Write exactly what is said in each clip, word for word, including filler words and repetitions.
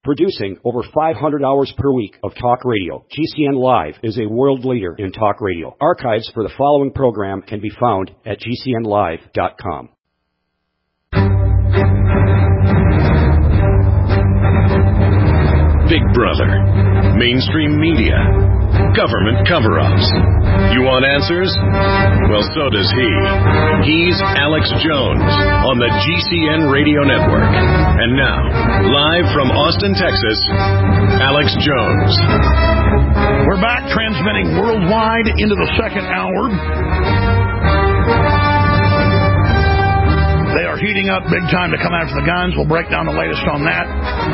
Producing over five hundred hours per week of talk radio, G C N Live is a world leader in talk radio. Archives for the following program can be found at G C N live dot com. Big Brother, mainstream media, government cover-ups. You want answers? Well, so does he. He's Alex Jones on the G C N Radio Network. And now, live from Austin, Texas, Alex Jones. We're back transmitting worldwide into the second hour. They are heating up big time to come after the guns. We'll break down the latest on that.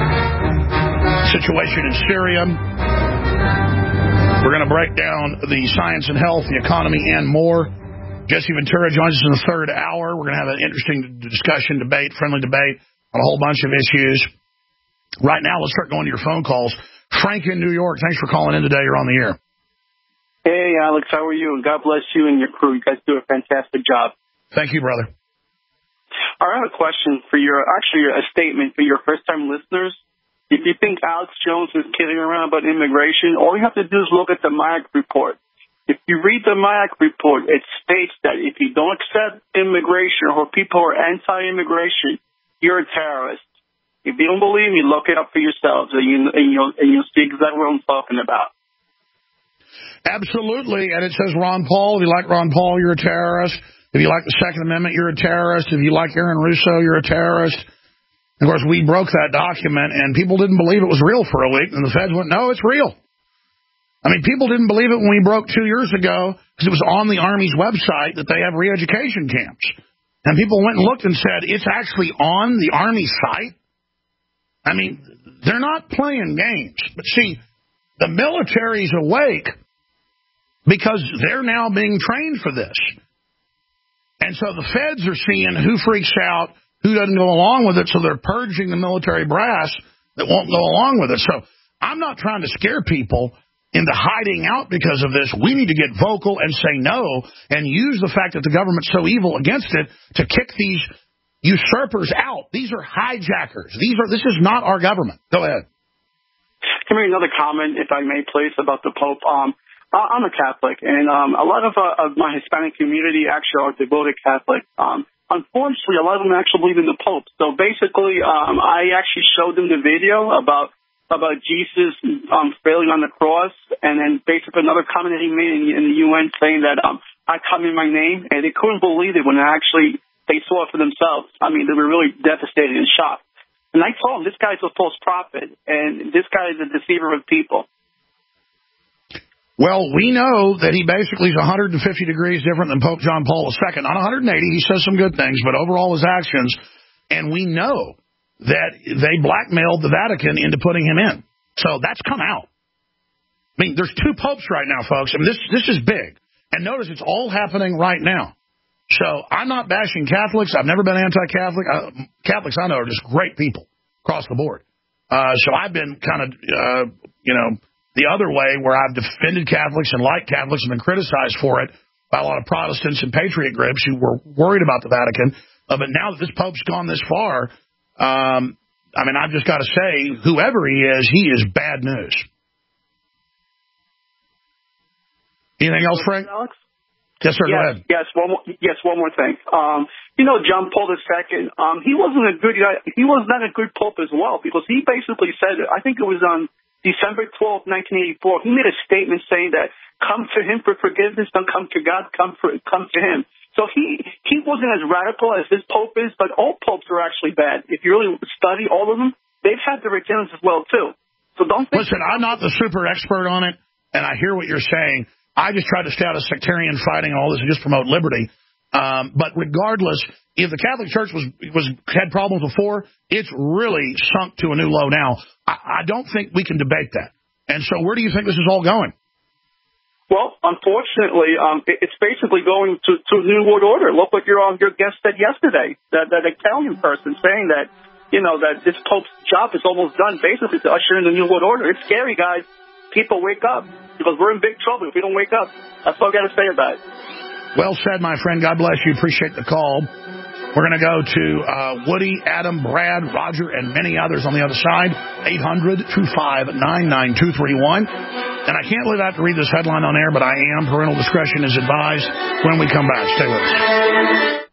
Situation in Syria. We're going to break down the science and health, the economy, and more. Jesse Ventura joins us in the third hour. We're going to have an interesting discussion, debate, friendly debate on a whole bunch of issues. Right now, let's start going to your phone calls. Frank in New York, thanks for calling in today. You're on the air. Hey, Alex, how are you? And God bless you and your crew. You guys do a fantastic job. Thank you, brother. I have a question for your, actually a statement for your first-time listeners. If you think Alex Jones is kidding around about immigration, all you have to do is look at the Mayak report. If you read the Mayak report, it states that if you don't accept immigration or people who are anti-immigration, you're a terrorist. If you don't believe me, look it up for yourselves, and, you, and, you'll, and you'll see exactly what I'm talking about. Absolutely, and it says Ron Paul. If you like Ron Paul, you're a terrorist. If you like the Second Amendment, you're a terrorist. If you like Aaron Russo, you're a terrorist. Of course, we broke that document, and people didn't believe it was real for a week, and the feds went, no, it's real. I mean, people didn't believe it when we broke two years ago because it was on the Army's website that they have re-education camps. And people went and looked and said, it's actually on the Army site? I mean, they're not playing games. But see, the military's awake because they're now being trained for this. And so the feds are seeing who freaks out, who doesn't go along with it, so they're purging the military brass that won't go along with it. So I'm not trying to scare people into hiding out because of this. We need to get vocal and say no and use the fact that the government's so evil against it to kick these usurpers out. These are hijackers. These are. This is not our government. Go ahead. Can I make another comment, if I may, please, about the Pope? Um, I'm a Catholic, and um, a lot of, uh, of my Hispanic community actually are devoted Catholic. Um, Unfortunately, a lot of them actually believe in the Pope. So basically, um, I actually showed them the video about about Jesus um, failing on the cross, and then basically another comment that he made in, in the U N saying that um, I come in my name, and they couldn't believe it when actually they saw it for themselves. I mean, they were really devastated and shocked. And I told them, this guy's a false prophet, and this guy is a deceiver of people. Well, we know that he basically is one hundred fifty degrees different than Pope John Paul the Second. Not one hundred eighty, he says some good things, but overall his actions. And we know that they blackmailed the Vatican into putting him in. So that's come out. I mean, there's two popes right now, folks. I mean, this this is big. And notice it's all happening right now. So I'm not bashing Catholics. I've never been anti-Catholic. Uh, Catholics I know are just great people across the board. Uh, so I've been kind of, uh, you know, the other way, where I've defended Catholics and like Catholics and been criticized for it by a lot of Protestants and patriot groups who were worried about the Vatican. Uh, but now that this Pope's gone this far, um, I mean, I've just got to say, whoever he is, he is bad news. Anything else, Frank? Alex? Yes, sir. Yes, go ahead. Yes, one more, yes, one more thing. Um, you know, John Paul the Second, um, he wasn't a good guy. He was not a good Pope as well, because he basically said, I think it was on December twelfth, nineteen eighty-four, he made a statement saying that come to him for forgiveness, don't come to God, come for come to him. So he he wasn't as radical as this Pope is, but all popes are actually bad. If you really study all of them, they've had their returns as well, too. So don't think... Listen, I'm not the super expert on it, and I hear what you're saying. I just try to stay out of sectarian fighting and all this and just promote liberty. Um, but regardless, if the Catholic Church was was had problems before, it's really sunk to a new low now. I, I don't think we can debate that. And so where do you think this is all going? Well, unfortunately, um, it, it's basically going to, to a new world order. Look what your, um, your guest said yesterday, that, that Italian person saying that, you know, that this Pope's job is almost done, basically to usher in the new world order. It's scary, guys. People wake up, because we're in big trouble if we don't wake up. That's all I got to say about it. Well said, my friend. God bless you. Appreciate the call. We're going to go to uh, Woody, Adam, Brad, Roger, and many others on the other side. eight hundred, two five nine, nine two three one. And I can't believe I have to read this headline on air, but I am. Parental discretion is advised. When we come back, stay with us.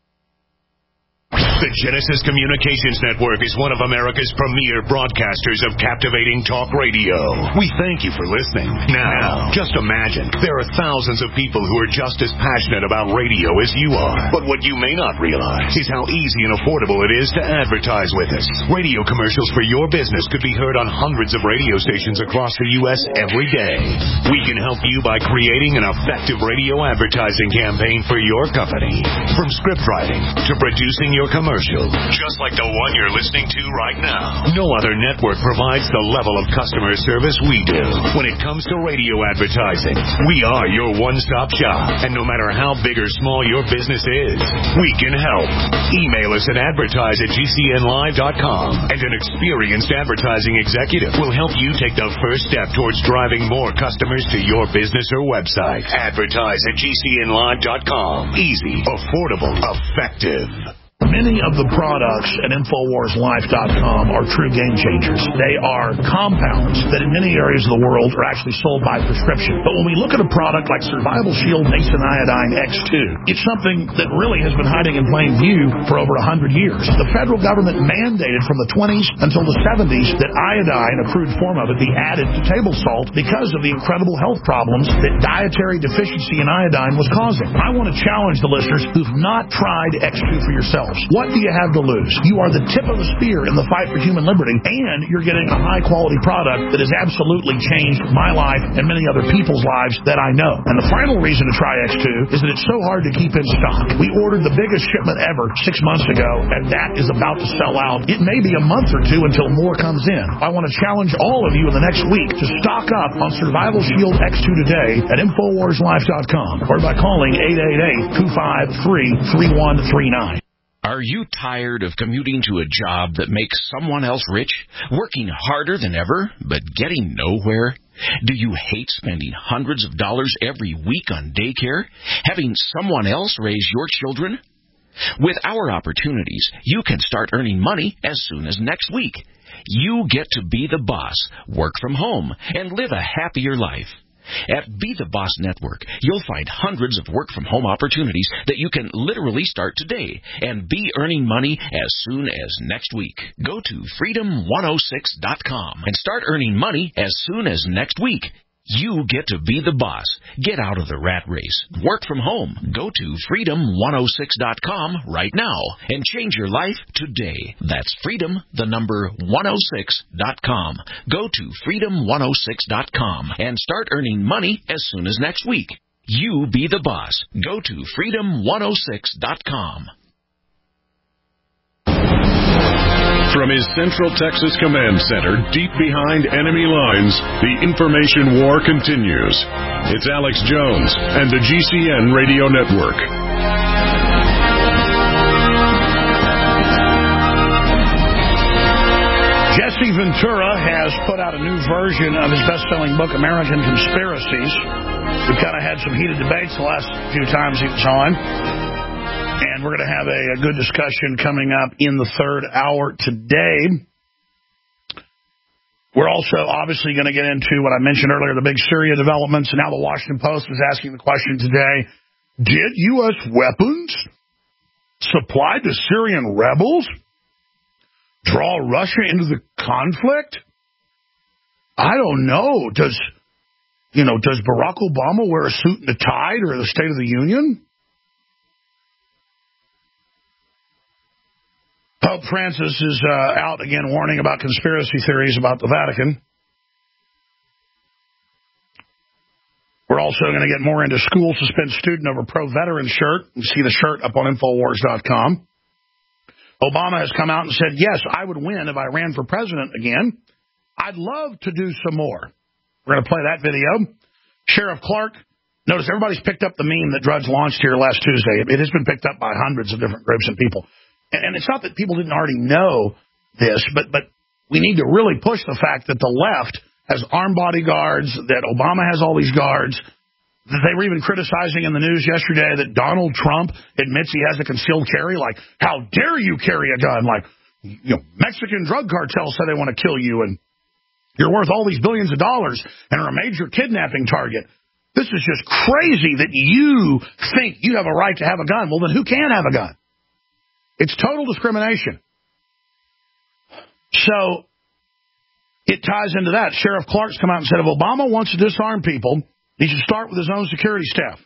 The Genesis Communications Network is one of America's premier broadcasters of captivating talk radio. We thank you for listening. Now, just imagine, there are thousands of people who are just as passionate about radio as you are. But what you may not realize is how easy and affordable it is to advertise with us. Radio commercials for your business could be heard on hundreds of radio stations across the U S every day. We can help you by creating an effective radio advertising campaign for your company. From script writing to producing your commercial. Commercial, just like the one you're listening to right now. No other network provides the level of customer service we do. When it comes to radio advertising, we are your one-stop shop. And no matter how big or small your business is, we can help. Email us at advertise at G C N live dot com, and an experienced advertising executive will help you take the first step towards driving more customers to your business or website. Advertise at G C N live dot com. Easy, affordable, effective. Many of the products at Infowars Life dot com are true game changers. They are compounds that in many areas of the world are actually sold by prescription. But when we look at a product like Survival Shield Nascent Iodine X two, it's something that really has been hiding in plain view for over one hundred years. The federal government mandated from the twenties until the seventies that iodine, a crude form of it, be added to table salt because of the incredible health problems that dietary deficiency in iodine was causing. I want to challenge the listeners who've not tried X two for yourself. What do you have to lose? You are the tip of the spear in the fight for human liberty, and you're getting a high-quality product that has absolutely changed my life and many other people's lives that I know. And the final reason to try X two is that it's so hard to keep in stock. We ordered the biggest shipment ever six months ago, and that is about to sell out. It may be a month or two until more comes in. I want to challenge all of you in the next week to stock up on Survival Shield X two today at Infowars Life dot com or by calling eight eight eight, two five three, three one three nine. Are you tired of commuting to a job that makes someone else rich, working harder than ever, but getting nowhere? Do you hate spending hundreds of dollars every week on daycare, having someone else raise your children? With our opportunities, you can start earning money as soon as next week. You get to be the boss, work from home, and live a happier life. At Be the Boss Network, you'll find hundreds of work-from-home opportunities that you can literally start today and be earning money as soon as next week. Go to freedom one oh six dot com and start earning money as soon as next week. You get to be the boss. Get out of the rat race. Work from home. Go to freedom one oh six dot com right now and change your life today. That's freedom, the number one oh six dot com. Go to freedom one oh six dot com and start earning money as soon as next week. You be the boss. Go to freedom one oh six dot com. From his Central Texas Command Center, deep behind enemy lines, the information war continues. It's Alex Jones and the G C N Radio Network. Jesse Ventura has put out a new version of his best-selling book, American Conspiracies. We've kind of had some heated debates the last few times he was on. And we're going to have a, a good discussion coming up in the third hour today. We're also obviously going to get into what I mentioned earlier, the big Syria developments. And now the Washington Post is asking the question today, did U S weapons supplied to Syrian rebels draw Russia into the conflict? I don't know. Does, you know, does Barack Obama wear a suit and a tie during the State of the Union? Pope Francis is uh, out again warning about conspiracy theories about the Vatican. We're also going to get more into school suspend student over pro-veteran shirt. You see the shirt up on Infowars dot com. Obama has come out and said, yes, I would win if I ran for president again. I'd love to do some more. We're going to play that video. Sheriff Clark, notice everybody's picked up the meme that Drudge launched here last Tuesday. It has been picked up by hundreds of different groups and people. And it's not that people didn't already know this, but but we need to really push the fact that the left has armed bodyguards, that Obama has all these guards, They were even criticizing in the news yesterday that Donald Trump admits he has a concealed carry. Like, how dare you carry a gun? Like, you know, Mexican drug cartels say they want to kill you, and you're worth all these billions of dollars and are a major kidnapping target. This is just crazy that you think you have a right to have a gun. Well, then who can have a gun? It's total discrimination. So it ties into that. Sheriff Clark's come out and said if Obama wants to disarm people, he should start with his own security staff.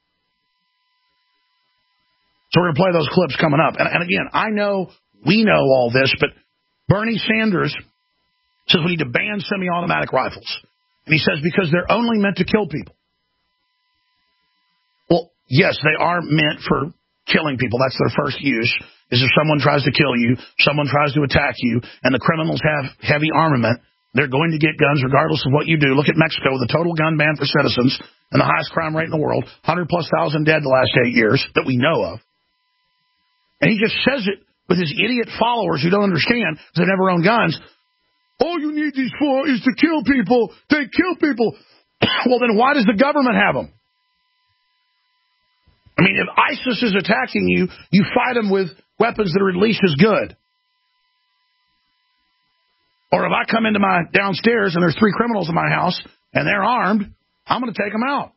So we're going to play those clips coming up. And, and again, I know we know all this, but Bernie Sanders says we need to ban semi-automatic rifles. And he says because they're only meant to kill people. Well, yes, they are meant for killing people. That's their first use, is if someone tries to kill you, someone tries to attack you, and the criminals have heavy armament, they're going to get guns regardless of what you do. Look at Mexico with a total gun ban for citizens and the highest crime rate in the world, one hundred plus thousand dead the last eight years that we know of. And he just says it with his idiot followers who don't understand because they've never owned guns. All you need these for is to kill people. They kill people. Well, then why does the government have them? I mean, if ISIS is attacking you, you fight them with weapons that are at least as good. Or if I come into my downstairs and there's three criminals in my house and they're armed, I'm going to take them out.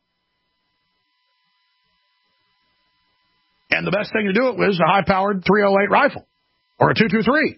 And the best thing to do it with is a high-powered three oh eight rifle or a two twenty-three.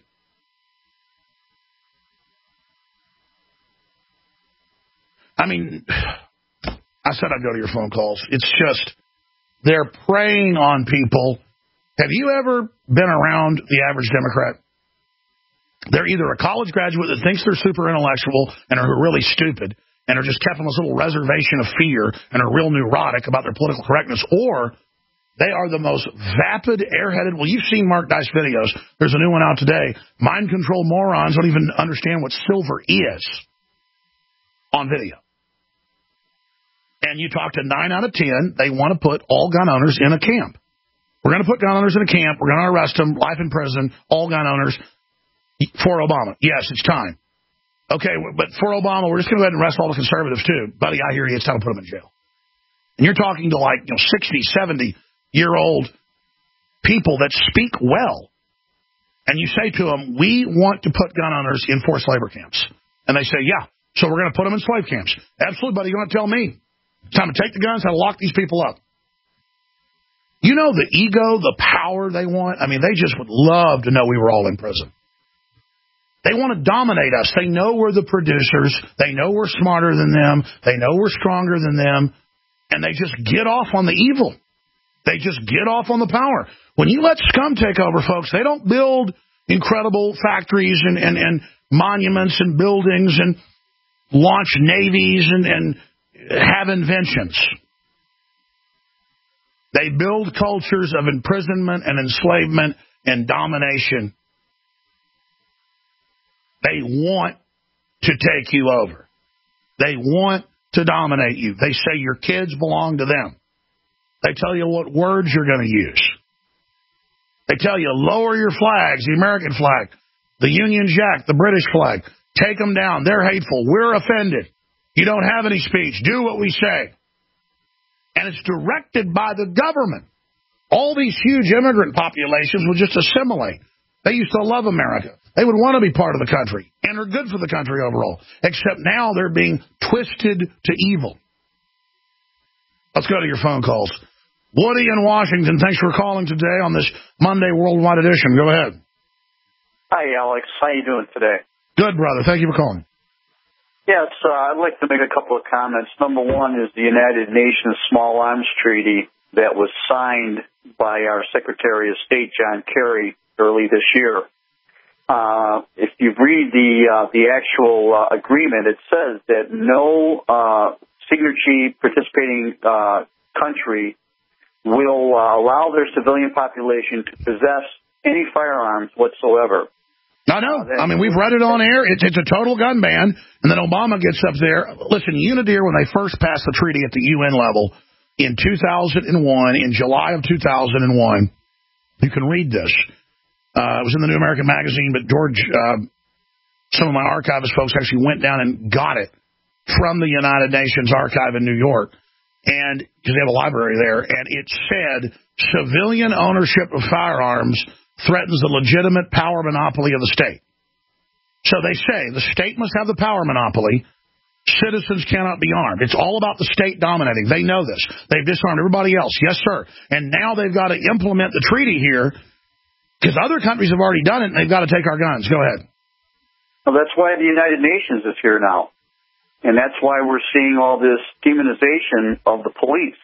I mean, I said I'd go to your phone calls. It's just they're preying on people. Have you ever been around the average Democrat? They're either a college graduate that thinks they're super intellectual and are really stupid and are just kept on this little reservation of fear and are real neurotic about their political correctness, or they are the most vapid, airheaded. Well, you've seen Mark Dice videos. There's a new one out today. Mind control morons don't even understand what silver is on video. And you talk to nine out of ten, they want to put all gun owners in a camp. We're going to put gun owners in a camp. We're going to arrest them, life in prison, all gun owners. For Obama. Yes, it's time. Okay, but for Obama, we're just going to go ahead and arrest all the conservatives, too. Buddy, I hear you. It's time to put them in jail. And you're talking to, like, you know, sixty, seventy-year-old people that speak well. And you say to them, we want to put gun owners in forced labor camps. And they say, yeah, so we're going to put them in slave camps. Absolutely, buddy. You're going to tell me. It's time to take the guns, how to lock these people up. You know the ego, the power they want? I mean, they just would love to know we were all in prison. They want to dominate us. They know we're the producers. They know we're smarter than them. They know we're stronger than them. And they just get off on the evil. They just get off on the power. When you let scum take over, folks, they don't build incredible factories and, and, and monuments and buildings and launch navies and, and have inventions. They build cultures of imprisonment and enslavement and domination. They want to take you over. They want to dominate you. They say your kids belong to them. They tell you what words you're going to use. They tell you lower your flags, the American flag, the Union Jack, the British flag. Take them down. They're hateful. We're offended. You don't have any speech. Do what we say. And it's directed by the government. All these huge immigrant populations will just assimilate. They used to love America. They would want to be part of the country and are good for the country overall, except now they're being twisted to evil. Let's go to your phone calls. Woody in Washington, thanks for calling today on this Monday Worldwide Edition. Go ahead. Hi, Alex. How you doing today? Good, brother. Thank you for calling. Yes, uh, I'd like to make a couple of comments. Number one is the United Nations Small Arms Treaty that was signed by our Secretary of State, John Kerry, early this year. Uh, if you read the uh, the actual uh, agreement, it says that no uh, signatory participating uh, country will uh, allow their civilian population to possess any firearms whatsoever. I know. Uh, I mean, we've read it on air. It's, it's a total gun ban. And then Obama gets up there. Listen, UNIDIR, when they first passed the treaty at the U N level in two thousand one, in July of two thousand one, you can read this. Uh, it was in the New American Magazine, but George, uh, some of my archivist folks actually went down and got it from the United Nations archive in New York. and because they have a library there, and it said civilian ownership of firearms threatens the legitimate power monopoly of the state. So they say the state must have the power monopoly. Citizens cannot be armed. It's all about the state dominating. They know this. They've disarmed everybody else. Yes, sir. And now they've got to implement the treaty here because other countries have already done it, and they've got to take our guns. Go ahead. Well, that's why the United Nations is here now. And that's why we're seeing all this demonization of the police.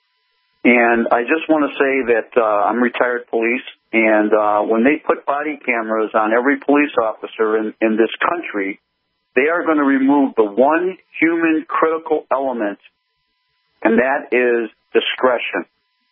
And I just want to say that uh, I'm retired police, and uh, when they put body cameras on every police officer in, in this country, they are going to remove the one human critical element, and that is discretion.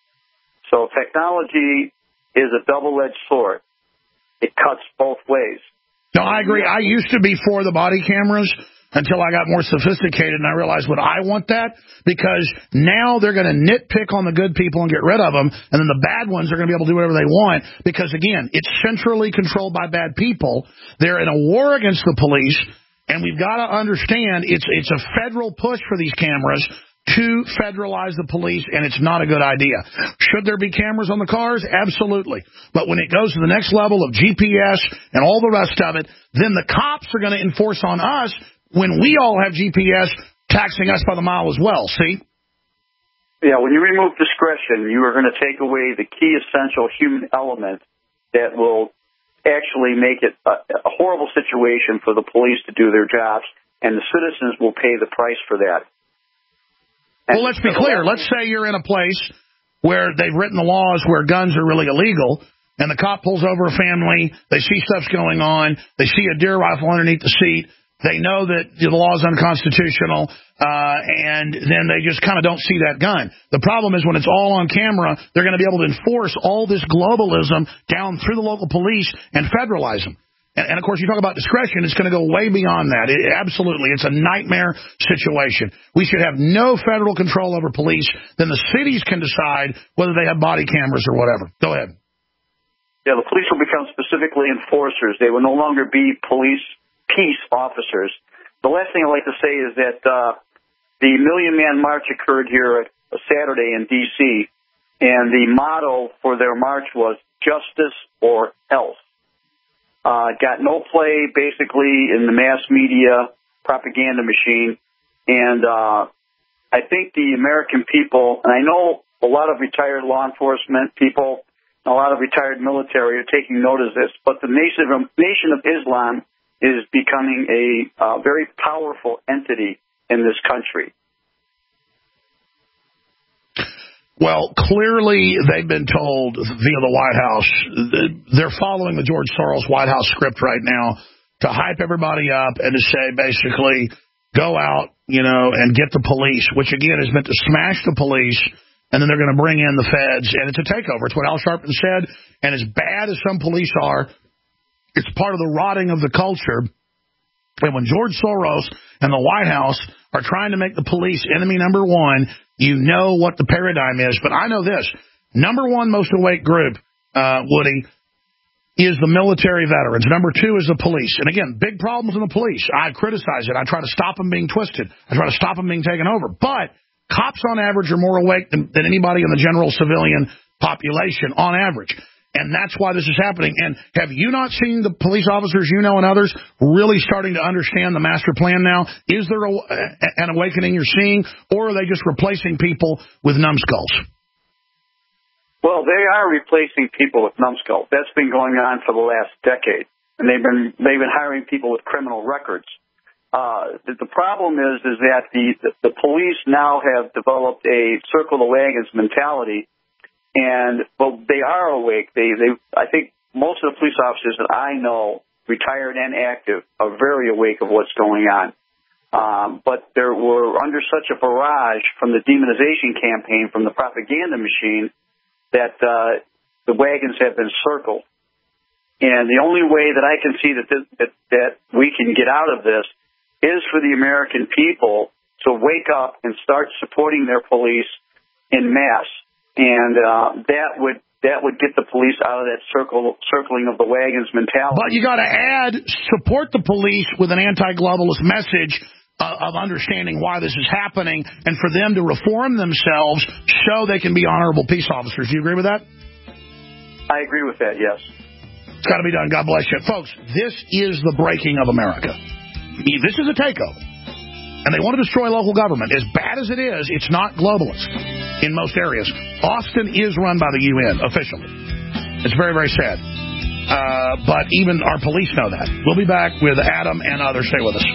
So technology is a double-edged sword. It cuts both ways. No, I agree. I used to be for the body cameras until I got more sophisticated and I realized, would I want that? Because now they're going to nitpick on the good people and get rid of them, and then the bad ones are going to be able to do whatever they want because, again, it's centrally controlled by bad people. They're in a war against the police, and we've got to understand it's it's a federal push for these cameras to federalize the police, and it's not a good idea. Should there be cameras on the cars? Absolutely. But when it goes to the next level of G P S and all the rest of it, then the cops are going to enforce on us when we all have G P S taxing us by the mile as well, see? Yeah, when you remove discretion, you are going to take away the key essential human element that will actually make it a, a horrible situation for the police to do their jobs, and the citizens will pay the price for that. And well, let's be clear. Let's say you're in a place where they've written the laws where guns are really illegal, and the cop pulls over a family, they see stuff's going on, they see a deer rifle underneath the seat, they know that the law is unconstitutional, uh, and then they just kind of don't see that gun. The problem is when it's all on camera, they're going to be able to enforce all this globalism down through the local police and federalize them. And, and of course, you talk about discretion, it's going to go way beyond that. It, absolutely. It's a nightmare situation. We should have no federal control over police. Then the cities can decide whether they have body cameras or whatever. Go ahead. Yeah, the police will become specifically enforcers. They will no longer be police peace officers. The last thing I'd like to say is that uh, the Million Man March occurred here a Saturday in D C, and the motto for their march was justice or else. Uh, got no play, basically, in the mass media propaganda machine, and uh, I think the American people, and I know a lot of retired law enforcement people, a lot of retired military are taking note of this, but the Nation of, Nation of Islam is becoming a uh, very powerful entity in this country. Well, clearly they've been told via the White House, they're following the George Soros White House script right now to hype everybody up and to say basically go out, you know, and get the police, which again is meant to smash the police, and then they're going to bring in the feds, and it's a takeover. It's what Al Sharpton said, and as bad as some police are, it's part of the rotting of the culture. And when George Soros and the White House are trying to make the police enemy number one, you know what the paradigm is. But I know this. Number one most awake group, uh, Woody, is the military veterans. Number two is the police. And again, big problems in the police. I criticize it. I try to stop them being twisted. I try to stop them being taken over. But cops on average are more awake than, than anybody in the general civilian population on average. And that's why this is happening. And have you not seen the police officers you know and others really starting to understand the master plan now? Is there a, an awakening you're seeing, or are they just replacing people with numbskulls? Well, they are replacing people with numbskulls. That's been going on for the last decade, and they've been they've been hiring people with criminal records. Uh, the, the problem is is that the, the the police now have developed a circle the wagons mentality. And, well, they are awake. They, they, I think most of the police officers that I know, retired and active, are very awake of what's going on. Um, but there were under such a barrage from the demonization campaign, from the propaganda machine, that uh, the wagons have been circled. And the only way that I can see that, this, that that we can get out of this is for the American people to wake up and start supporting their police in mass. And uh, that would that would get the police out of that circle circling of the wagons mentality. But you got to add support the police with an anti-globalist message uh, of understanding why this is happening and for them to reform themselves so they can be honorable peace officers. Do you agree with that? I agree with that, yes. It's got to be done. God bless you. Folks, this is the breaking of America. This is a takeover. And they want to destroy local government. As bad as it is, it's not globalist in most areas. Austin is run by the U N officially. It's very, very sad. Uh, but even our police know that. We'll be back with Adam and others. Stay with us.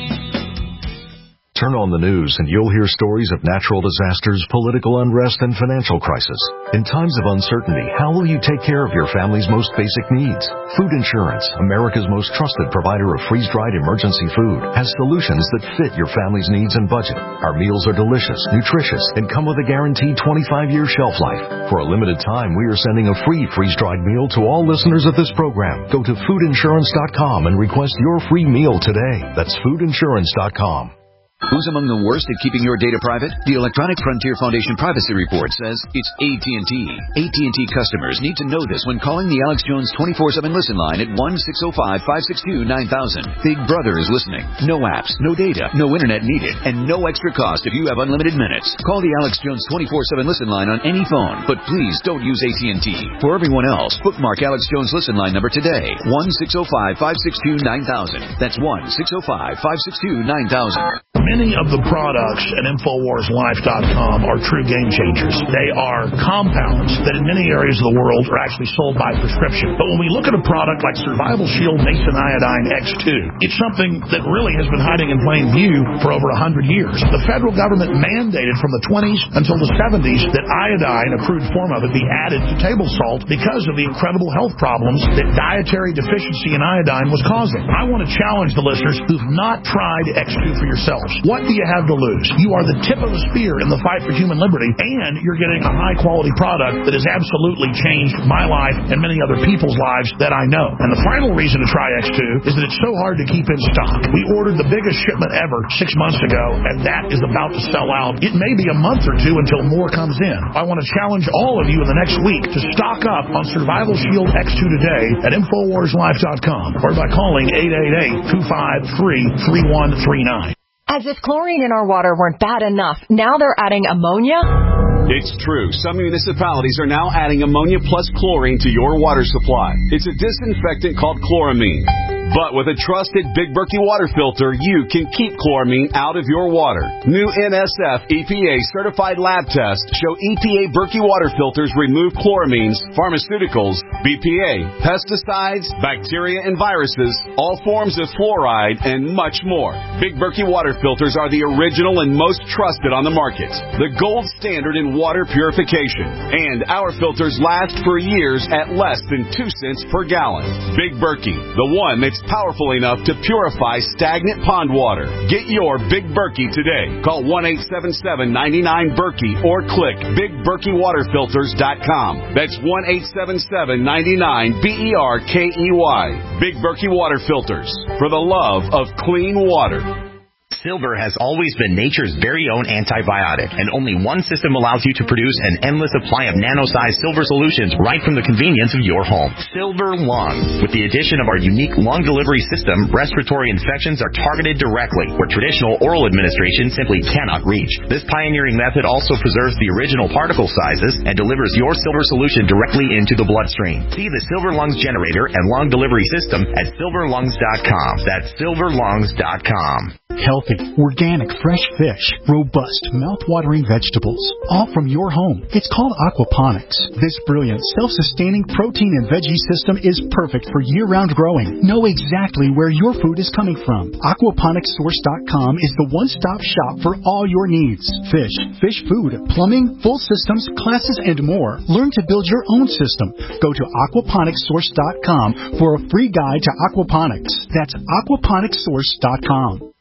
Turn on the news and you'll hear stories of natural disasters, political unrest, and financial crisis. In times of uncertainty, how will you take care of your family's most basic needs? Food Insurance, America's most trusted provider of freeze-dried emergency food, has solutions that fit your family's needs and budget. Our meals are delicious, nutritious, and come with a guaranteed twenty-five year shelf life. For a limited time, we are sending a free freeze-dried meal to all listeners of this program. Go to food insurance dot com and request your free meal today. That's food insurance dot com. Who's among the worst at keeping your data private? The Electronic Frontier Foundation Privacy Report says it's A T and T. A T and T customers need to know this when calling the Alex Jones twenty-four seven Listen line at one six zero five, five six two, nine thousand. Big Brother is listening. No apps, no data, no internet needed, and no extra cost if you have unlimited minutes. Call the Alex Jones twenty-four seven Listen line on any phone, but please don't use A T and T. For everyone else, bookmark Alex Jones Listen line number today. one six zero five, five six two, nine thousand. That's one six zero five, five six two, nine thousand. Many of the products at Infowars Life dot com are true game changers. They are compounds that in many areas of the world are actually sold by prescription. But when we look at a product like Survival Shield Mason Iodine X two, it's something that really has been hiding in plain view for over one hundred years. The federal government mandated from the twenties until the seventies that iodine, a crude form of it, be added to table salt because of the incredible health problems that dietary deficiency in iodine was causing. I want to challenge the listeners who've not tried X two for yourselves. What do you have to lose? You are the tip of the spear in the fight for human liberty, and you're getting a high-quality product that has absolutely changed my life and many other people's lives that I know. And the final reason to try X two is that it's so hard to keep in stock. We ordered the biggest shipment ever six months ago, and that is about to sell out. It may be a month or two until more comes in. I want to challenge all of you in the next week to stock up on Survival Shield X two today at Infowars Life dot com or by calling eight eight eight, two five three, three one three nine. As if chlorine in our water weren't bad enough, now they're adding ammonia? It's true. Some municipalities are now adding ammonia plus chlorine to your water supply. It's a disinfectant called chloramine. But with a trusted Big Berkey water filter, you can keep chloramine out of your water. New N S F E P A certified lab tests show E P A Berkey water filters remove chloramines, pharmaceuticals, B P A, pesticides, bacteria and viruses, all forms of fluoride, and much more. Big Berkey water filters are the original and most trusted on the market. The gold standard in water purification. And our filters last for years at less than two cents per gallon. Big Berkey, the one that's powerful enough to purify stagnant pond water. Get your Big Berkey today. Call one eight seven seven, nine nine, Berkey or click big berkey water filters dot com. That's one eight seven seven, nine nine, B E R K E Y. Big Berkey Water Filters. For the love of clean water. Silver has always been nature's very own antibiotic, and only one system allows you to produce an endless supply of nano-sized silver solutions right from the convenience of your home. Silver Lungs. With the addition of our unique lung delivery system, respiratory infections are targeted directly, where traditional oral administration simply cannot reach. This pioneering method also preserves the original particle sizes and delivers your silver solution directly into the bloodstream. See the Silver Lungs generator and lung delivery system at silver lungs dot com. That's silver lungs dot com. Healthy, organic, fresh fish, robust, mouth-watering vegetables, all from your home. It's called aquaponics. This brilliant, self-sustaining protein and veggie system is perfect for year-round growing. Know exactly where your food is coming from. aquaponics source dot com is the one-stop shop for all your needs. Fish, fish food, plumbing, full systems, classes, and more. Learn to build your own system. Go to aquaponics source dot com for a free guide to aquaponics. That's aquaponics source dot com.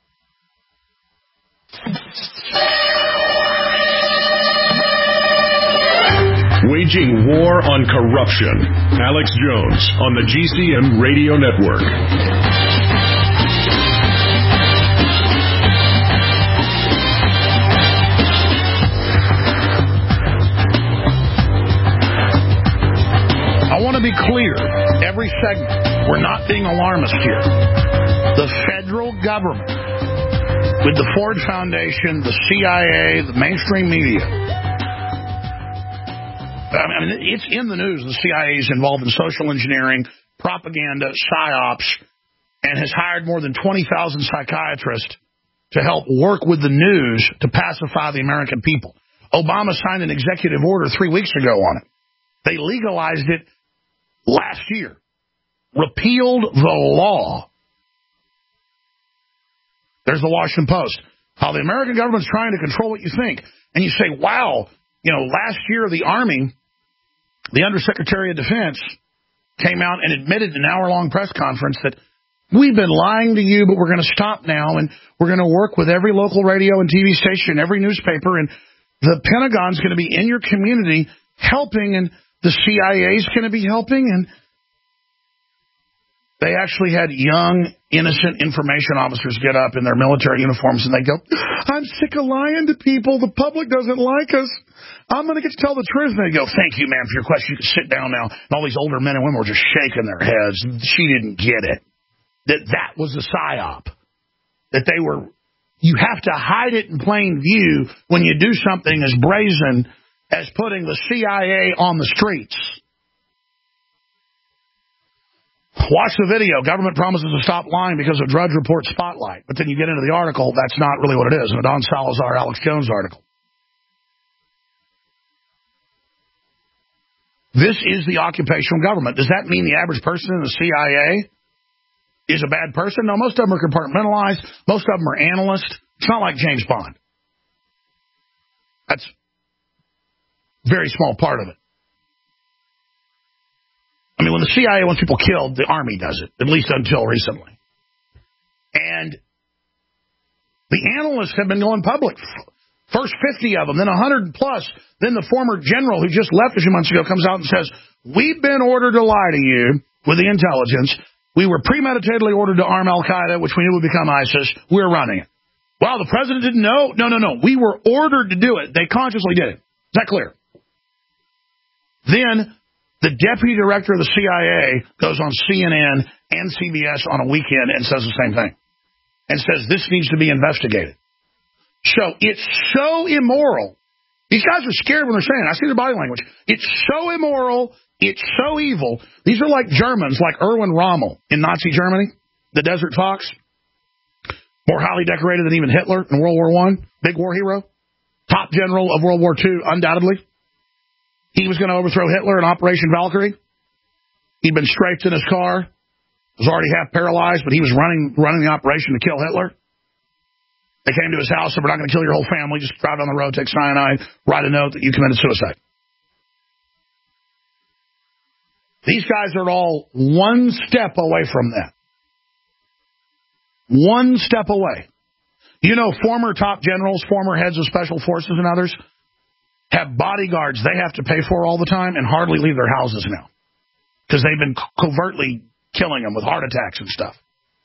Waging war on corruption. Alex Jones on the G C N Radio Network. I want to be clear, every segment, we're not being alarmist here. The federal government with the Ford Foundation, the C I A, the mainstream media. I mean, it's in the news. The C I A is involved in social engineering, propaganda, psyops, and has hired more than twenty thousand psychiatrists to help work with the news to pacify the American people. Obama signed an executive order three weeks ago on it. They legalized it last year, repealed the law. There's the Washington Post. How the American government's trying to control what you think. And you say, wow, you know, last year the Army, the Undersecretary of Defense, came out and admitted in an hour-long press conference that we've been lying to you, but we're going to stop now, and we're going to work with every local radio and T V station, every newspaper, and the Pentagon's going to be in your community helping, and the C I A's going to be helping, and they actually had young, innocent information officers get up in their military uniforms, and they go, I'm sick of lying to people. The public doesn't like us. I'm going to get to tell the truth. And they go, thank you, ma'am, for your question. You can sit down now. And all these older men and women were just shaking their heads. She didn't get it. That that was the psyop. That they were, you have to hide it in plain view when you do something as brazen as putting the C I A on the streets. Watch the video. Government promises to stop lying because of Drudge Report Spotlight. But then you get into the article, that's not really what it is. In a Don Salazar, Alex Jones article. This is the occupational government. Does that mean the average person in the C I A is a bad person? No, most of them are compartmentalized. Most of them are analysts. It's not like James Bond. That's a very small part of it. I mean, when the C I A wants people killed, the Army does it, at least until recently. And the analysts have been going public. First fifty of them, then one hundred plus. Then the former general who just left a few months ago comes out and says, we've been ordered to lie to you with the intelligence. We were premeditatedly ordered to arm Al-Qaeda, which we knew would become ISIS. We're running it. Well, the president didn't know. No, no, no. We were ordered to do it. They consciously did it. Is that clear? Then the deputy director of the C I A goes on C N N and C B S on a weekend and says the same thing. And says this needs to be investigated. So it's so immoral. These guys are scared when they're saying it. I see their body language. It's so immoral. It's so evil. These are like Germans, like Erwin Rommel in Nazi Germany, the Desert Fox. More highly decorated than even Hitler in World War One. Big war hero. Top general of World War Two, undoubtedly. He was going to overthrow Hitler in Operation Valkyrie. He'd been strafed in his car. Was already half paralyzed, but he was running running the operation to kill Hitler. They came to his house, said, we're not going to kill your whole family. Just drive down the road, take cyanide, write a note that you committed suicide. These guys are all one step away from that. One step away. You know, former top generals, former heads of special forces and others have bodyguards they have to pay for all the time and hardly leave their houses now because they've been covertly killing them with heart attacks and stuff.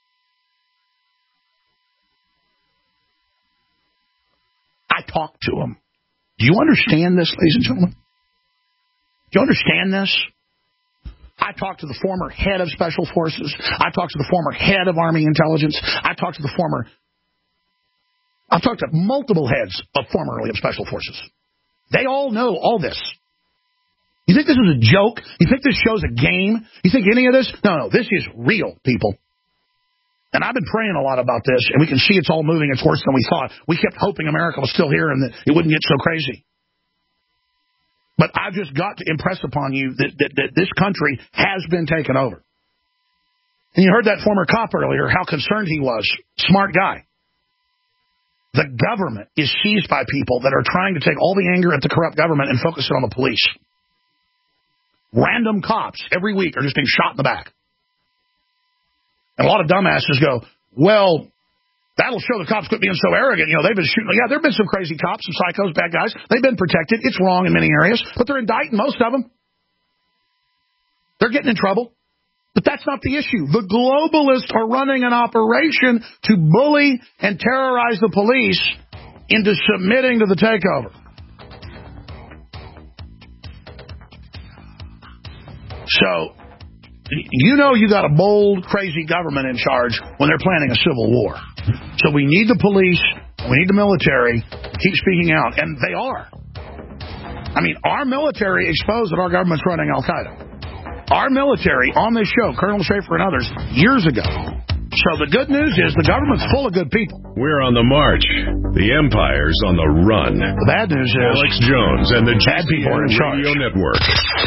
I talked to them. Do you understand this, ladies and gentlemen? Do you understand this? I talked to the former head of Special Forces. I talked to the former head of Army Intelligence. I talked to the former... I've talked to multiple heads of formerly of Special Forces. They all know all this. You think this is a joke? You think this show's a game? You think any of this? No, no, this is real, people. And I've been praying a lot about this, and we can see it's all moving. It's worse than we thought. We kept hoping America was still here and that it wouldn't get so crazy. But I've just got to impress upon you that, that, that this country has been taken over. And you heard that former cop earlier, how concerned he was. Smart guy. The government is seized by people that are trying to take all the anger at the corrupt government and focus it on the police. Random cops every week are just being shot in the back. And a lot of dumbasses go, well, that'll show the cops quit being so arrogant. You know, they've been shooting. Yeah, there have been some crazy cops, some psychos, bad guys. They've been protected. It's wrong in many areas, but they're indicting most of them. They're getting in trouble. But that's not the issue. The globalists are running an operation to bully and terrorize the police into submitting to the takeover. So, you know you got a bold, crazy government in charge when they're planning a civil war. So we need the police, we need the military to keep speaking out, and they are. I mean, our military exposed that our government's running Al-Qaeda. Our military, on this show, Colonel Schaefer and others, years ago. So the good news is the government's full of good people. We're on the march. The empire's on the run. The bad news is Alex Jones and the bad people are in charge. Radio Network.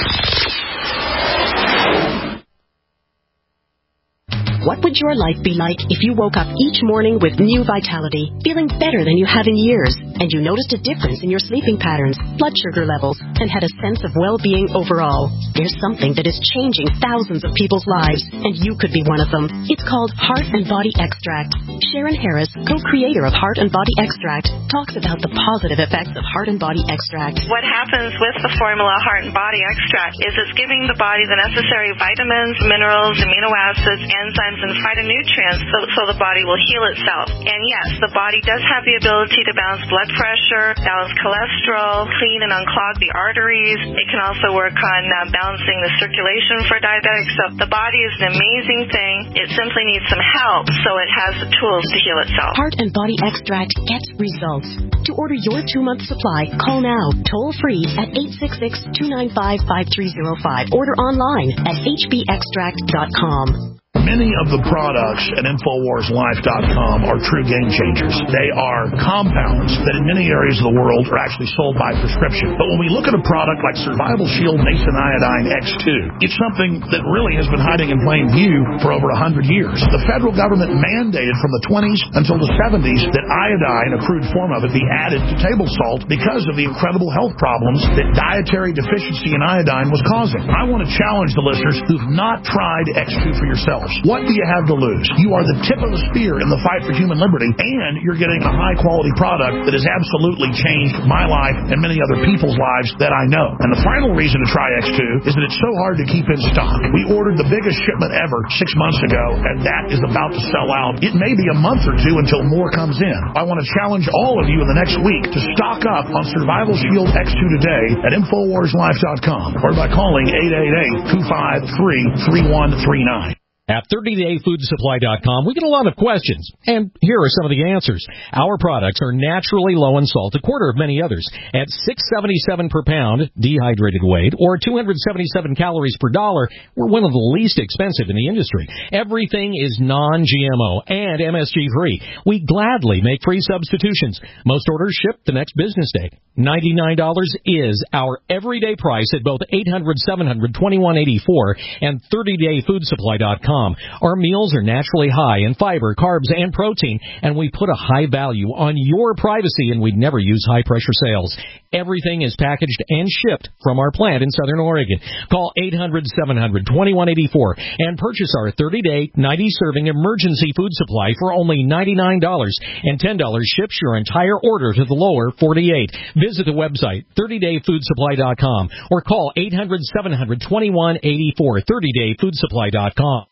What would your life be like if you woke up each morning with new vitality, feeling better than you have in years, and you noticed a difference in your sleeping patterns, blood sugar levels, and had a sense of well-being overall? There's something that is changing thousands of people's lives, and you could be one of them. It's called Heart and Body Extract. Sharon Harris, co-creator of Heart and Body Extract, talks about the positive effects of Heart and Body Extract. What happens with the formula Heart and Body Extract is it's giving the body the necessary vitamins, minerals, amino acids, enzymes, and phytonutrients so, so the body will heal itself. And yes, the body does have the ability to balance blood pressure, balance cholesterol, clean and unclog the arteries. It can also work on uh, balancing the circulation for diabetics. So the body is an amazing thing. It simply needs some help, so it has the tools to heal itself. Heart and Body Extract gets results. To order your two-month supply, call now, toll-free at eight six six, two nine five, five three zero five. Order online at h b extract dot com. Many of the products at Infowars Life dot com are true game changers. They are compounds that in many areas of the world are actually sold by prescription. But when we look at a product like Survival Shield Nascent Iodine X two, it's something that really has been hiding in plain view for over one hundred years. The federal government mandated from the twenties until the seventies that iodine, a crude form of it, be added to table salt because of the incredible health problems that dietary deficiency in iodine was causing. I want to challenge the listeners who've not tried X two for yourselves. What do you have to lose? You are the tip of the spear in the fight for human liberty, and you're getting a high-quality product that has absolutely changed my life and many other people's lives that I know. And the final reason to try X two is that it's so hard to keep in stock. We ordered the biggest shipment ever six months ago, and that is about to sell out. It may be a month or two until more comes in. I want to challenge all of you in the next week to stock up on Survival Shield X two today at Infowars Life dot com or by calling eight eight eight, two five three, three one three nine. At thirty day food supply dot com, we get a lot of questions, and here are some of the answers. Our products are naturally low in salt, a quarter of many others. At six seventy-seven per pound, dehydrated weight, or two hundred seventy-seven calories per dollar, we're one of the least expensive in the industry. Everything is non G M O and M S G free. We gladly make free substitutions. Most orders ship the next business day. ninety-nine dollars is our everyday price at both eight hundred, seven hundred, twenty-one eighty-four and thirty day food supply dot com. Our meals are naturally high in fiber, carbs, and protein, and we put a high value on your privacy, and we'd never use high-pressure sales. Everything is packaged and shipped from our plant in Southern Oregon. Call eight hundred, seven hundred, twenty-one eighty-four and purchase our thirty day, ninety serving emergency food supply for only ninety-nine dollars, and ten dollars ships your entire order to the lower forty-eight. Visit the website, thirty day food supply dot com, or call eight hundred, seven hundred, twenty-one eighty-four, thirty day food supply dot com.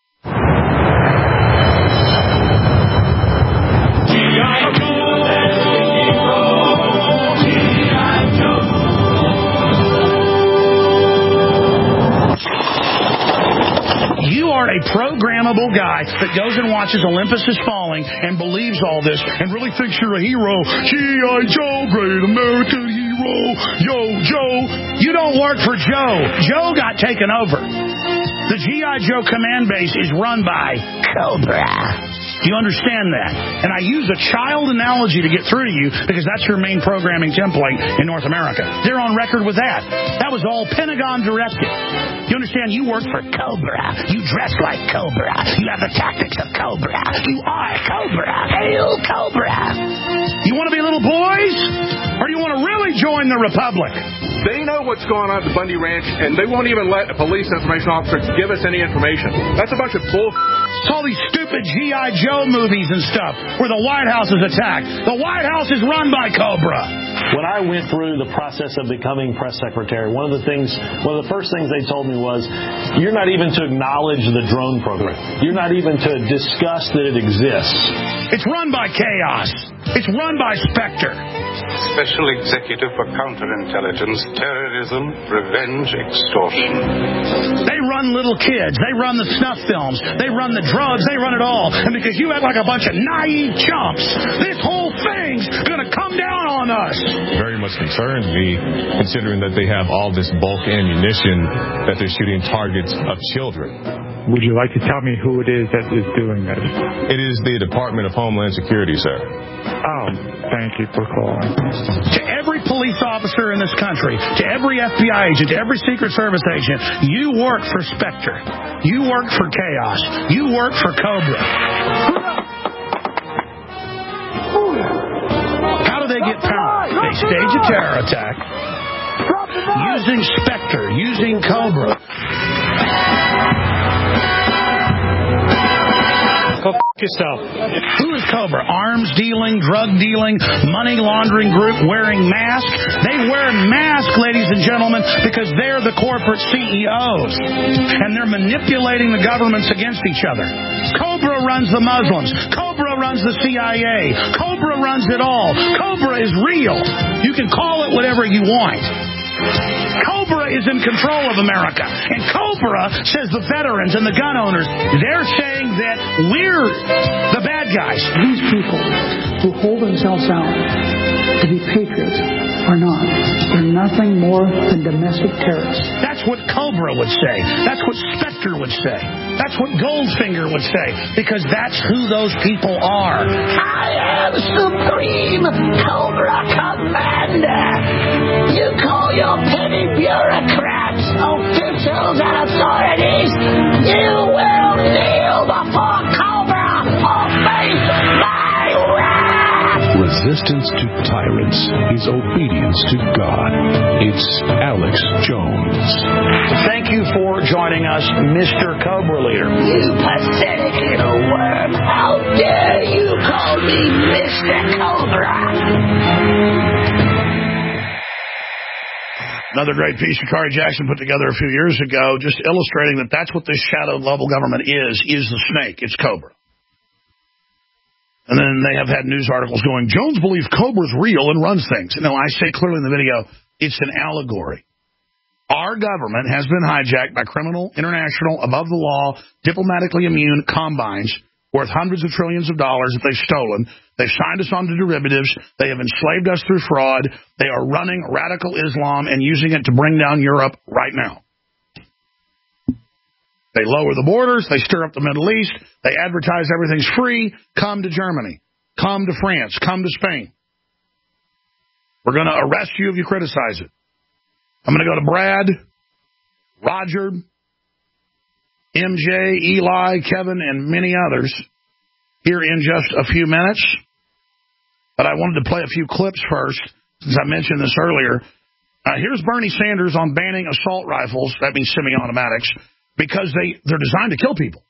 You are a programmable guy that goes and watches Olympus Is Falling and believes all this and really thinks you're a hero. G I. Joe, great American hero. Yo, Joe. You don't work for Joe. Joe got taken over. The G I. Joe command base is run by Cobra. Do you understand that? And I use a child analogy to get through to you because that's your main programming template in North America. They're on record with that. That was all Pentagon directed. You understand? You work for Cobra. You dress like Cobra. You have the tactics of Cobra. You are Cobra. Hail Cobra. You want to be little boys? Or do you want to really join the Republic? They know what's going on at the Bundy Ranch, and they won't even let a police information officer give us any information. That's a bunch of bull. It's all these stupid G I. Joe movies and stuff where the White House is attacked. The White House is run by Cobra. When I went through the process of becoming press secretary, one of the things, one of the first things they told me was, you're not even to acknowledge the drone program. You're not even to discuss that it exists. It's run by chaos. It's run by Spectre. Special Executive for Counterintelligence, Terrorism, Revenge, Extortion. They run little kids. They run the snuff films. They run the drugs. They run it all. And because you act like a bunch of naive chumps, this whole thing's going to come down on us. Very much concerns me, considering that they have all this bulk ammunition that they're shooting targets of children. Would you like to tell me who it is that is doing this? It is the Department of Homeland Security, sir. Oh, thank you for calling. To every police officer in this country, to every F B I agent, to every Secret Service agent, you work for Spectre. You work for Chaos. You work for Cobra. How do they get power? They stage a terror attack using Spectre, using Cobra. Go f*** yourself. Who is Cobra? Arms dealing, drug dealing, money laundering group wearing masks. They wear masks, ladies and gentlemen, because they're the corporate C E Os. And they're manipulating the governments against each other. Cobra runs the Muslims. Cobra runs the C I A. Cobra runs it all. Cobra is real. You can call it whatever you want. Cobra is in control of America. And Cobra says the veterans and the gun owners, they're saying that we're the bad guys. These people who hold themselves out to be patriots are not. They're nothing more than domestic terrorists. That's what Cobra would say. That's what Spectre would say. That's what Goldfinger would say. Because that's who those people are. I am Supreme Cobra Commander. You call your petty bureaucrats, officials, and authorities. You will kneel before Cobra or face my wrath. Resistance to tyrants is obedience to God. It's Alex Jones. Thank you for joining us, Mister Cobra Leader. You pathetic little worm. How dare you call me Mister Cobra? Another great piece Sha'Carri Jackson put together a few years ago, just illustrating that that's what this shadowed level government is, is the snake. It's Cobra. And then they have had news articles going, Jones believes Cobra's real and runs things. No, I say clearly in the video, it's an allegory. Our government has been hijacked by criminal, international, above the law, diplomatically immune combines worth hundreds of trillions of dollars that they've stolen. They've signed us on to derivatives. They have enslaved us through fraud. They are running radical Islam and using it to bring down Europe right now. They lower the borders. They stir up the Middle East. They advertise everything's free. Come to Germany. Come to France. Come to Spain. We're going to arrest you if you criticize it. I'm going to go to Brad, Roger, M J, Eli, Kevin, and many others here in just a few minutes. But I wanted to play a few clips first, since I mentioned this earlier. Uh, here's Bernie Sanders on banning assault rifles, that means semi-automatics, because they, they're designed to kill people.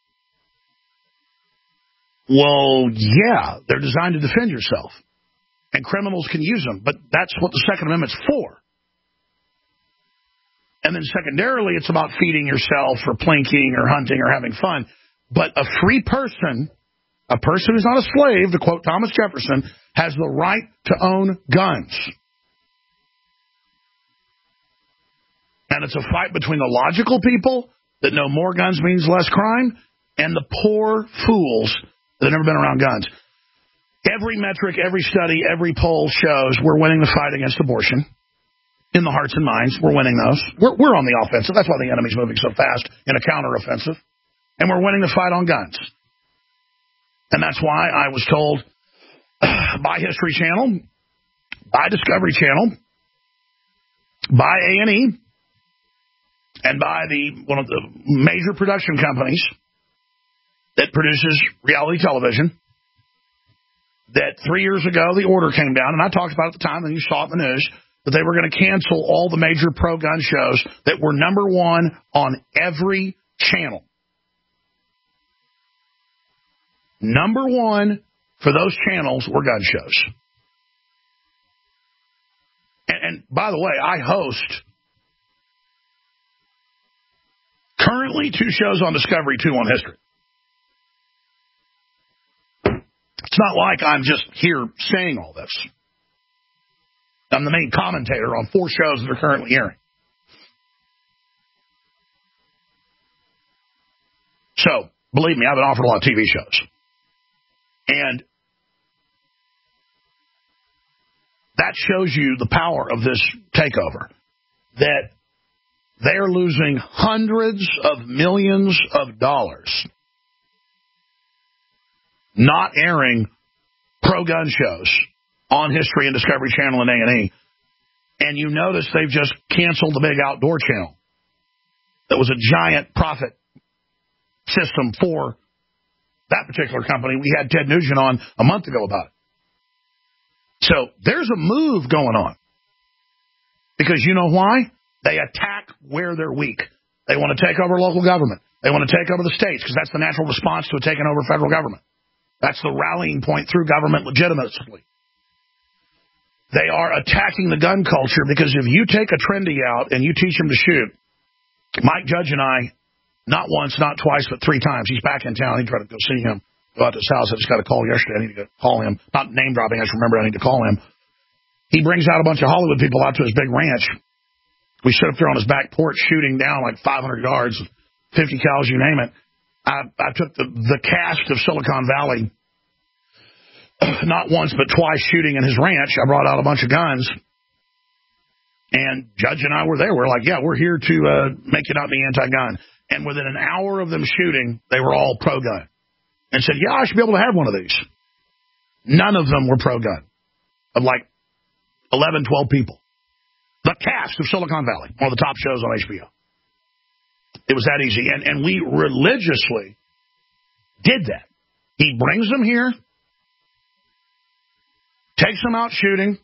Well, yeah, they're designed to defend yourself. And criminals can use them, but that's what the Second Amendment's for. And then secondarily, it's about feeding yourself or plinking or hunting or having fun. But a free person, a person who's not a slave, to quote Thomas Jefferson, has the right to own guns. And it's a fight between the logical people that know more guns means less crime and the poor fools that have never been around guns. Every metric, every study, every poll shows we're winning the fight against abortion. In the hearts and minds, we're winning those. We're, we're on the offensive. That's why the enemy's moving so fast in a counteroffensive. And we're winning the fight on guns. And that's why I was told by History Channel, by Discovery Channel, by A and E, and by the one of the major production companies that produces reality television, that three years ago the order came down, and I talked about it at the time, and you saw it in the news, that they were going to cancel all the major pro-gun shows that were number one on every channel. Number one for those channels were gun shows. And, and by the way, I host currently two shows on Discovery, two on History. It's not like I'm just here saying all this. I'm the main commentator on four shows that are currently airing. So, believe me, I've been offered a lot of T V shows. And that shows you the power of this takeover. That they're losing hundreds of millions of dollars not airing pro-gun shows on History and Discovery Channel and A and E. And you notice they've just canceled the big outdoor channel. That was a giant profit system for that particular company. We had Ted Nugent on a month ago about it. So there's a move going on. Because you know why? They attack where they're weak. They want to take over local government. They want to take over the states because that's the natural response to a taking over federal government. That's the rallying point through government legitimately. They are attacking the gun culture because if you take a trendy out and you teach him to shoot, Mike Judge and I, not once, not twice, but three times, he's back in town. I need to try to go see him, go out to his house. I just got a call yesterday. I need to go call him. Not name dropping. I just remember I need to call him. He brings out a bunch of Hollywood people out to his big ranch. We sit up there on his back porch shooting down like five hundred yards, fifty cows, you name it. I, I took the, the cast of Silicon Valley, not once but twice shooting in his ranch. I brought out a bunch of guns. And Judge and I were there. We're like, yeah, we're here to uh, make you not be anti-gun. And within an hour of them shooting, they were all pro-gun. And said, yeah, I should be able to have one of these. None of them were pro-gun. Of like eleven, twelve people. The cast of Silicon Valley, one of the top shows on H B O. It was that easy. And, and we religiously did that. He brings them here, takes them out shooting,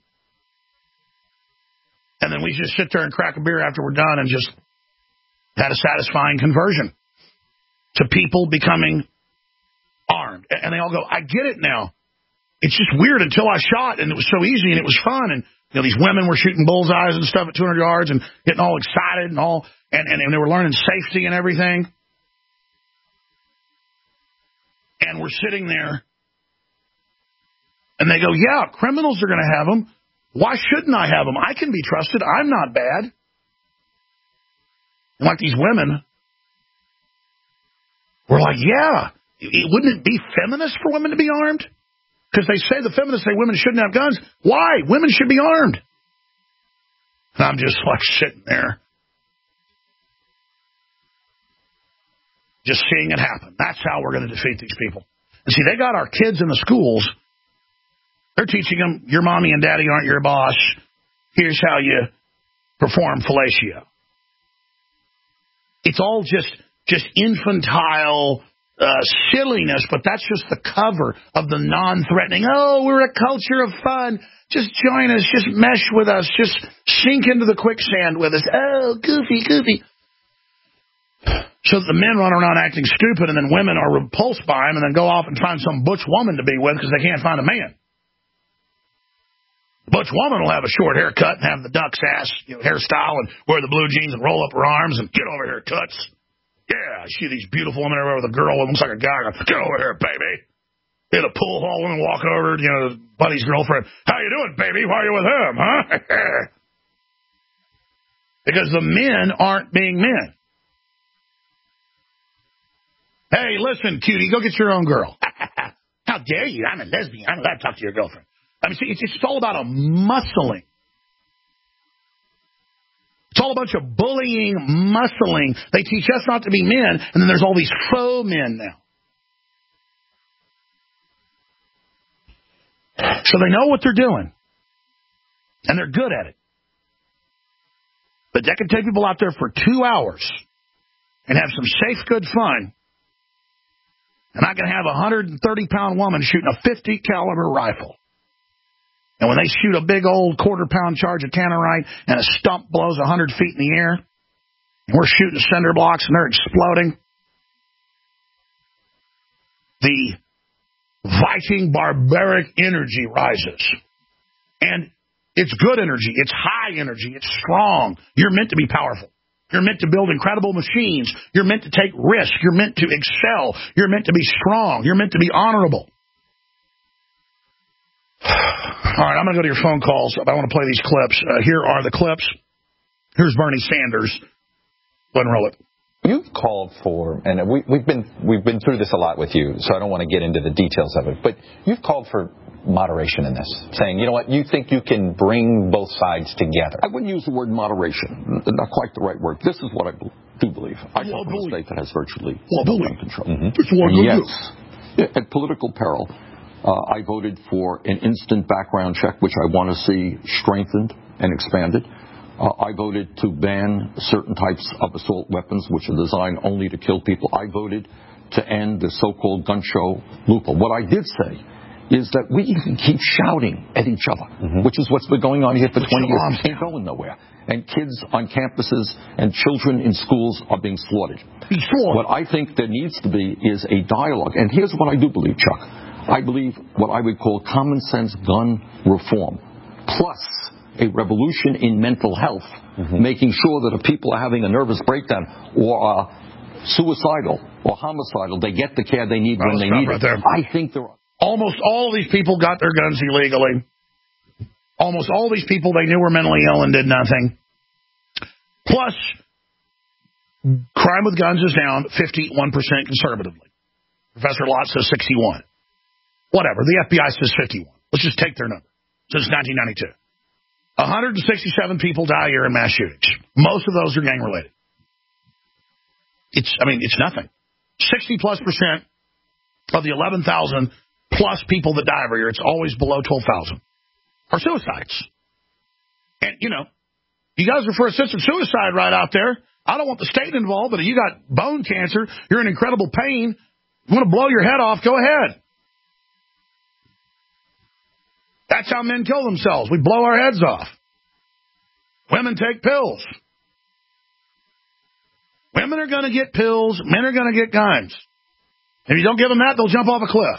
and then we just sit there and crack a beer after we're done and just had a satisfying conversion to people becoming armed. And they all go, I get it now. It's just weird until I shot, and it was so easy, and it was fun. And you know, these women were shooting bullseyes and stuff at two hundred yards and getting all excited and all, and, and, and they were learning safety and everything. And we're sitting there, and they go, yeah, criminals are going to have them. Why shouldn't I have them? I can be trusted. I'm not bad. And like these women, we're like, yeah, wouldn't it be feminist for women to be armed? Because they say, the feminists say women shouldn't have guns. Why? Women should be armed. And I'm just like sitting there, just seeing it happen. That's how we're going to defeat these people. And see, they got our kids in the schools. They're teaching them, your mommy and daddy aren't your boss. Here's how you perform fellatio. It's all just, just infantile uh, silliness, but that's just the cover of the non-threatening. Oh, we're a culture of fun. Just join us. Just mesh with us. Just sink into the quicksand with us. Oh, goofy, goofy. So that the men run around acting stupid, and then women are repulsed by them and then go off and find some butch woman to be with because they can't find a man. Butch woman will have a short haircut and have the duck's ass, you know, hairstyle and wear the blue jeans and roll up her arms and get over here, toots. Yeah, I see these beautiful women everywhere with a girl that looks like a guy. Get over here, baby. Hit a pool hall and walk over, you know, buddy's girlfriend. How you doing, baby? Why are you with him, huh? Because the men aren't being men. Hey, listen, cutie, go get your own girl. How dare you? I'm a lesbian. I'm allowed to talk to your girlfriend. I mean, see, it's, it's all about a muscling. It's all a bunch of bullying, muscling. They teach us not to be men, and then there's all these faux men now. So they know what they're doing, and they're good at it. But they can take people out there for two hours and have some safe, good fun, and I can have a one hundred thirty pound woman shooting a fifty caliber rifle. And when they shoot a big old quarter-pound charge of tannerite and a stump blows one hundred feet in the air, and we're shooting cinder blocks and they're exploding, the Viking barbaric energy rises. And it's good energy. It's high energy. It's strong. You're meant to be powerful. You're meant to build incredible machines. You're meant to take risks. You're meant to excel. You're meant to be strong. You're meant to be honorable. All right, I'm going to go to your phone calls. I want to play these clips. Uh, here are the clips. Here's Bernie Sanders. Go ahead and roll it. You've called for, and we, we've been we've been through this a lot with you, so I don't want to get into the details of it, but you've called for moderation in this, saying, you know what, you think you can bring both sides together. I wouldn't use the word moderation, not quite the right word. This is what I do believe. I come from a state that has virtually no gun control. Mm-hmm. Yes, yeah, at political peril, uh, I voted for an instant background check, which I want to see strengthened and expanded. Uh, I voted to ban certain types of assault weapons, which are designed only to kill people. I voted to end the so-called gun show loophole. What I did say is that we can keep shouting at each other, mm-hmm. which is what's been going on here for twenty years. Ain't going nowhere. And kids on campuses and children in schools are being slaughtered. What I think there needs to be is a dialogue. And here's what I do believe, Chuck. I believe what I would call common sense gun reform, plus a revolution in mental health, mm-hmm. making sure that if people are having a nervous breakdown or are suicidal or homicidal, they get the care they need when they need it. I think there are... Almost all of these people got their guns illegally. Almost all of these people they knew were mentally ill and did nothing. Plus, crime with guns is down fifty-one percent conservatively. Professor Lott says sixty-one. Whatever. The F B I says fifty-one. Let's just take their number. Since nineteen ninety-two. one hundred sixty-seven people die a year in mass shootings. Most of those are gang-related. It's, I mean, it's nothing. sixty plus percent of the eleven thousand plus people that die every year, it's always below twelve thousand, are suicides. And, you know, you guys are for assisted suicide right out there. I don't want the state involved, but if you got bone cancer, you're in incredible pain, you want to blow your head off, go ahead. That's how men kill themselves. We blow our heads off. Women take pills. Women are going to get pills. Men are going to get guns. If you don't give them that, they'll jump off a cliff.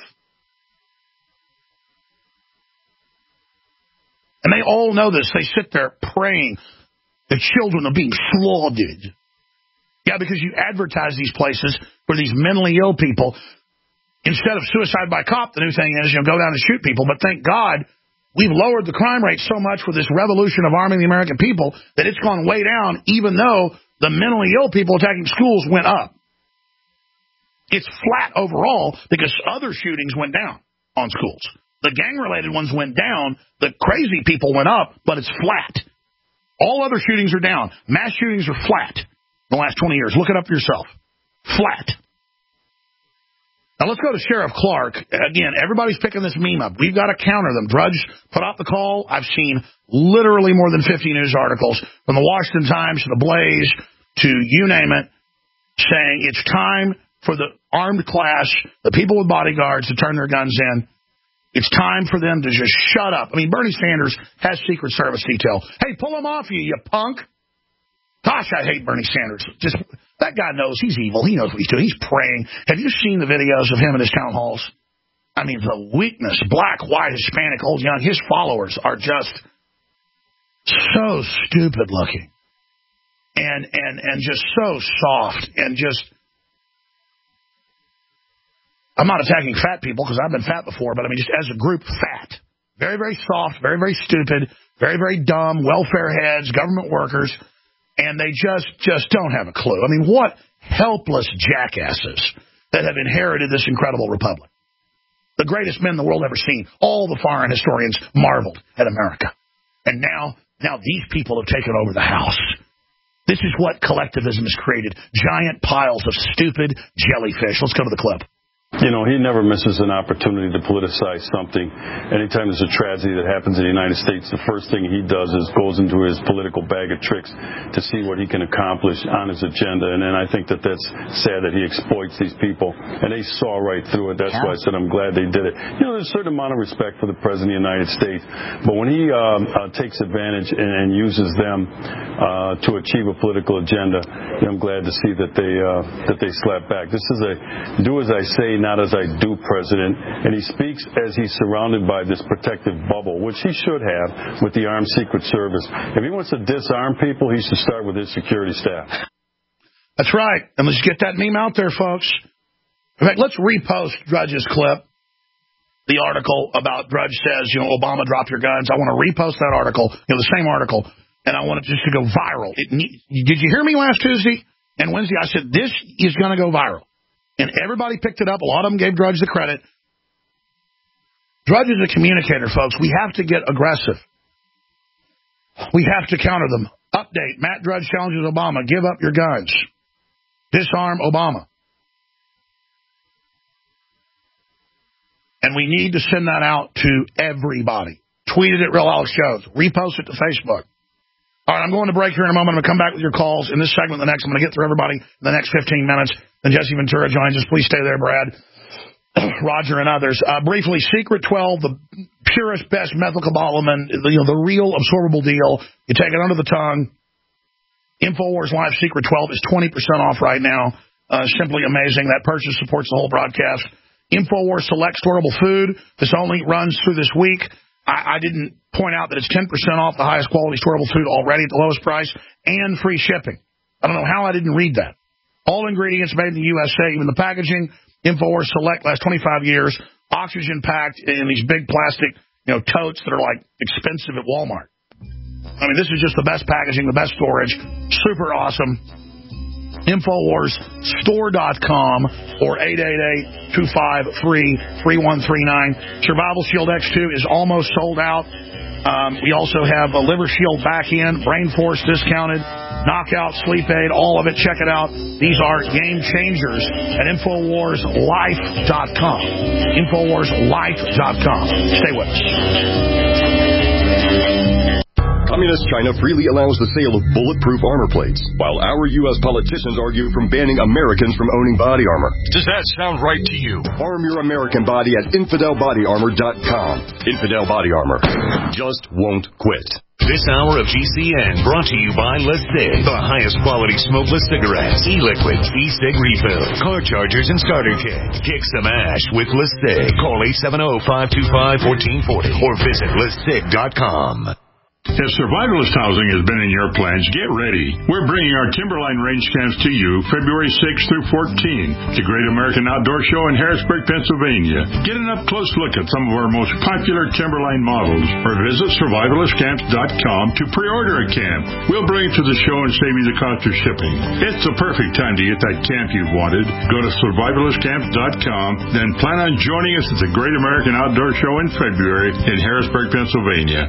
And they all know this. They sit there praying the children are being slaughtered. Yeah, because you advertise these places for these mentally ill people. Instead of suicide by cop, the new thing is, you know, go down and shoot people. But thank God we've lowered the crime rate so much with this revolution of arming the American people that it's gone way down, even though the mentally ill people attacking schools went up. It's flat overall because other shootings went down on schools. The gang-related ones went down. The crazy people went up, but it's flat. All other shootings are down. Mass shootings are flat in the last twenty years. Look it up yourself. Flat. Now, let's go to Sheriff Clark. Again, everybody's picking this meme up. We've got to counter them. Drudge put out the call. I've seen literally more than fifty news articles, from the Washington Times to the Blaze to you name it, saying it's time for the armed class, the people with bodyguards, to turn their guns in. It's time for them to just shut up. I mean, Bernie Sanders has Secret Service detail. Hey, pull them off you, you punk. Gosh, I hate Bernie Sanders. Just that guy knows he's evil. He knows what he's doing. He's praying. Have you seen the videos of him in his town halls? I mean, the weakness, black, white, Hispanic, old, young. His followers are just so stupid looking. And, and, and just so soft and just... I'm not attacking fat people because I've been fat before, but I mean, just as a group, fat. Very, very soft, very, very stupid, very, very dumb, welfare heads, government workers, and they just, just don't have a clue. I mean, what helpless jackasses that have inherited this incredible republic. The greatest men the world ever seen. All the foreign historians marveled at America. And now, now these people have taken over the house. This is what collectivism has created. Giant piles of stupid jellyfish. Let's go to the clip. You know, he never misses an opportunity to politicize something. Anytime there's a tragedy that happens in the United States, the first thing he does is goes into his political bag of tricks to see what he can accomplish on his agenda. And then I think that that's sad that he exploits these people. And they saw right through it. That's yeah. why I said I'm glad they did it. You know, there's a certain amount of respect for the President of the United States. But when he um, uh, takes advantage and, and uses them uh, to achieve a political agenda, I'm glad to see that they, uh, that they slap back. This is a do as I say, not as I do president, and he speaks as he's surrounded by this protective bubble, which he should have with the Armed Secret Service. If he wants to disarm people, he should start with his security staff. That's right. And let's get that meme out there, folks. In fact, let's repost Drudge's clip. the article about Drudge says, you know, Obama, drop your guns. I want to repost that article, you know, the same article, and I want it just to go viral. It need, did you hear me last Tuesday and Wednesday? I said, this is going to go viral. And everybody picked it up. A lot of them gave Drudge the credit. Drudge is a communicator, folks. We have to get aggressive. We have to counter them. Update. Matt Drudge challenges Obama. Give up your guns. Disarm Obama. And we need to send that out to everybody. Tweet it at Real Alex Jones. Repost it to Facebook. All right, I'm going to break here in a moment. I'm going to come back with your calls in this segment. The next, I'm going to get through everybody in the next fifteen minutes. Then Jesse Ventura joins us. Please stay there, Brad, Roger, and others. Uh, briefly, Secret twelve, the purest, best methylcobalamin, you know, the real absorbable deal. You take it under the tongue. InfoWars Live Secret twelve is twenty percent off right now. Uh, simply amazing. That purchase supports the whole broadcast. InfoWars Select Storable Food. This only runs through this week. I, I didn't point out that it's ten percent off the highest quality storable food already at the lowest price and free shipping. I don't know how I didn't read that. All ingredients made in the U S A, even the packaging. InfoWars Select lasts twenty-five years. Oxygen packed in these big plastic, you know, totes that are like expensive at Walmart. I mean, this is just the best packaging, the best storage. Super awesome. InfoWars Store dot com or eight eight eight, two five three, three one three nine. Survival Shield X two is almost sold out. Um, we also have a Liver Shield back in, Brain Force discounted, Knockout, Sleep Aid, all of it. Check it out. These are game changers at InfoWars Life dot com. InfoWars Life dot com. Stay with us. Communist China freely allows the sale of bulletproof armor plates, while our U S politicians argue from banning Americans from owning body armor. Does that sound right to you? Arm your American body at infidel body armor dot com. Infidel Body Armor just won't quit. This hour of G C N brought to you by LeSig, the highest quality smokeless cigarettes, e-liquids, e-cig refills, car chargers, and starter kit. Kick some ash with LeSig. Call eight seven zero, five two five, one four four zero or visit lesig dot com. If survivalist housing has been in your plans, get ready. We're bringing our Timberline range camps to you February sixth through fourteenth. The Great American Outdoor Show in Harrisburg, Pennsylvania. Get an up-close look at some of our most popular Timberline models or visit survivalist camps dot com to pre-order a camp. We'll bring it to the show and save you the cost of shipping. It's the perfect time to get that camp you've wanted. Go to survivalist camps dot com, then plan on joining us at the Great American Outdoor Show in February in Harrisburg, Pennsylvania.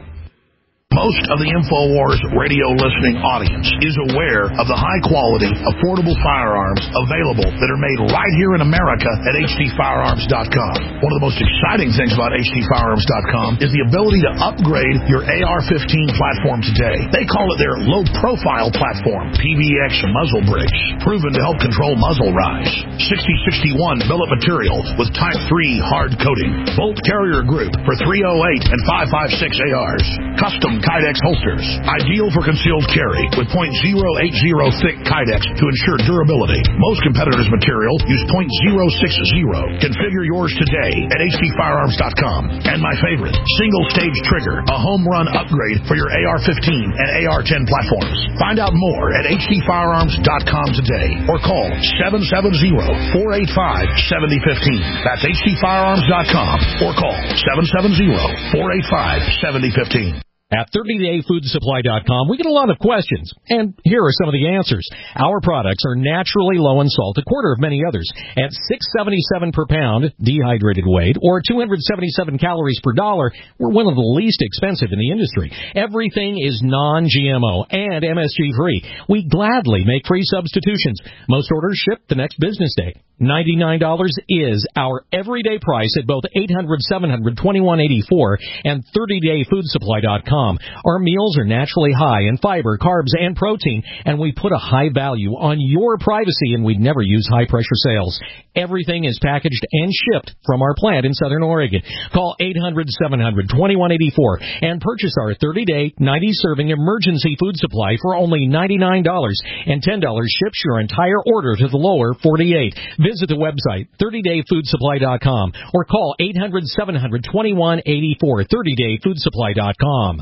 Most of the InfoWars radio listening audience is aware of the high-quality, affordable firearms available that are made right here in America at H D firearms dot com. One of the most exciting things about H D firearms dot com is the ability to upgrade your A R fifteen platform today. They call it their low-profile platform, P V X muzzle brakes, proven to help control muzzle rise. sixty sixty-one billet material with Type three hard coating. Bolt carrier group for three oh eight and five five six A Rs. Custom Kydex holsters, ideal for concealed carry with point zero eight zero thick Kydex to ensure durability. Most competitors' material use point zero six zero. Configure yours today at H D firearms dot com. And my favorite, single-stage trigger, a home run upgrade for your A R fifteen and A R ten platforms. Find out more at H D firearms dot com today or call seven seven zero, four eight five, seven zero one five. That's H D firearms dot com or call seven seven zero, four eight five, seven zero one five. At thirty day food supply dot com, we get a lot of questions, and here are some of the answers. Our products are naturally low in salt, a quarter of many others, at six seventy-seven per pound dehydrated weight, or two hundred seventy-seven calories per dollar. We're one of the least expensive in the industry. Everything is non-G M O and M S G free. We gladly make free substitutions. Most orders ship the next business day. ninety-nine dollars is our everyday price at both eight hundred, seven hundred, twenty-one eighty-four and thirty day food supply dot com. Our meals are naturally high in fiber, carbs, and protein, and we put a high value on your privacy, and we'd never use high-pressure sales. Everything is packaged and shipped from our plant in Southern Oregon. Call eight hundred, seven hundred, twenty-one eighty-four and purchase our thirty day, ninety serving emergency food supply for only ninety-nine dollars, and ten dollars ships your entire order to the lower forty-eight. Visit the website, thirty day food supply dot com, or call eight hundred, seven hundred, twenty-one eighty-four, thirty day food supply dot com.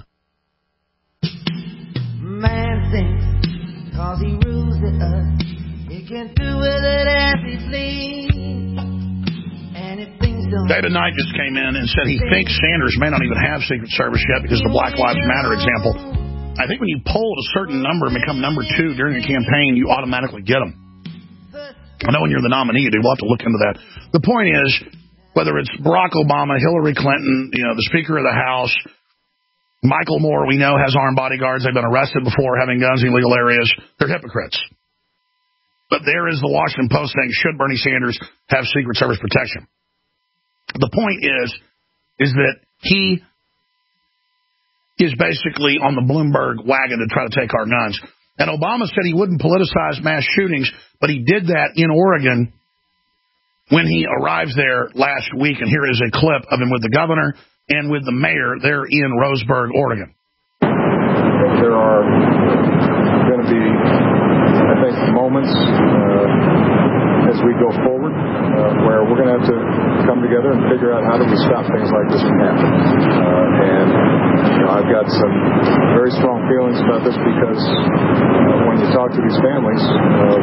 Man thinks, cause he rules the earth, he can do with it as he please. And he thinks David Knight just came in and said he thinks Sanders may not even have Secret Service yet because of the Black Lives Matter example. I think when you poll at a certain number and become number two during a campaign, you automatically get them. I know when you're the nominee, you do. We'll have to look into that. The point is, whether it's Barack Obama, Hillary Clinton, you know, the Speaker of the House, Michael Moore, we know, has armed bodyguards. They've been arrested before having guns in illegal areas. They're hypocrites. But there is the Washington Post saying, should Bernie Sanders have Secret Service protection? The point is, is that he is basically on the Bloomberg wagon to try to take our guns. And Obama said he wouldn't politicize mass shootings, but he did that in Oregon when he arrives there last week. And here is a clip of him with the governor and with the mayor there in Roseburg, Oregon. There are going to be, I think, moments uh, as we go forward uh, where we're going to have to come together and figure out how do we stop things like this from happening. Uh, and you know, I've got some very strong feelings about this because uh, when you talk to these families, uh,